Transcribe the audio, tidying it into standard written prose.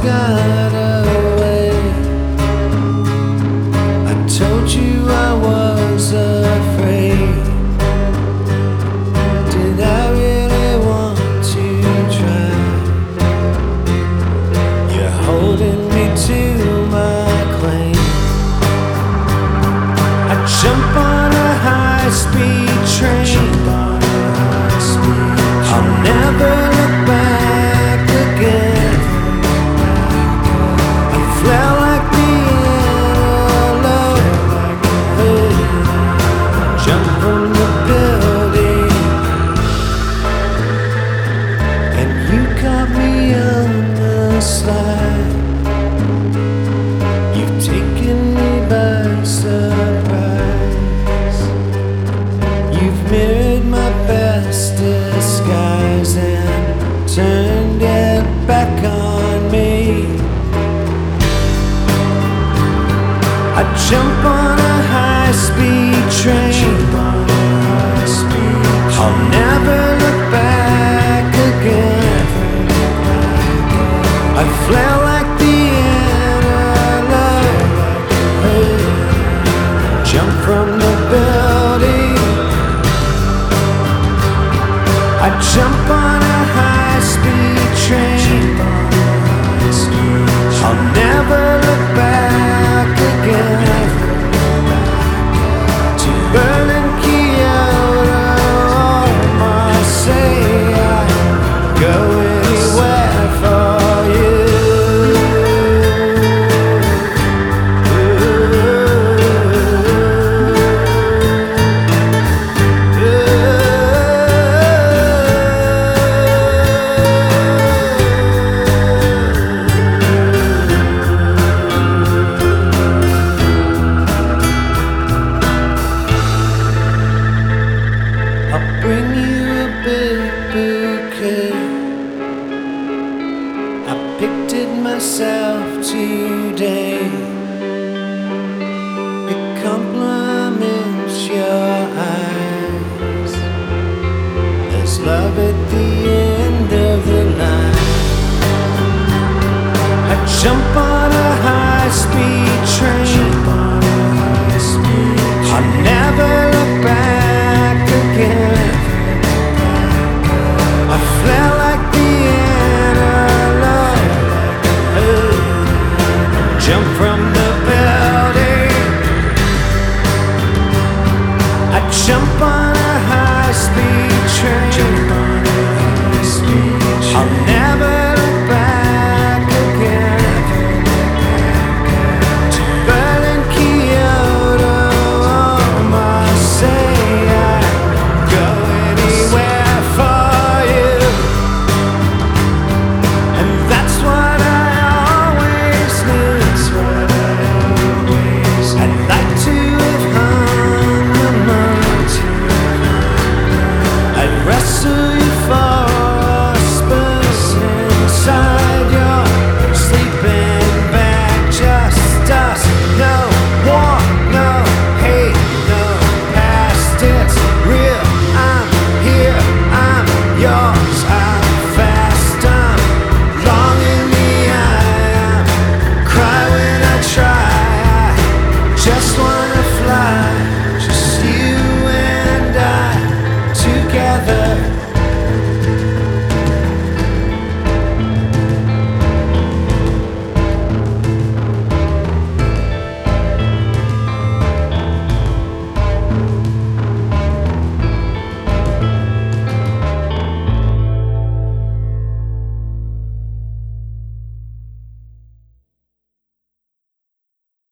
got away. I told you I was afraid. Did I really want to try? You're holding me to my claim. I jump on a high-speed train. I'll never look back again. I felt like the antelope. Jump from the building, and you caught me on the slide. You've taken me by surprise. You've mirrored my best disguise and turned it back on me. I jump on a high-speed train. I'll never look back again. I flare like the antelope. Jump from the building. I jump on a high-speed train. I'll never look back again. To Berlin, Kyoto, Marseille, I'd go anywhere for you. I'll bring you a big bouquet. I picked it myself today. It compliments your eyes. There's love at the end of the line. I jump on a high-speed train. I'll never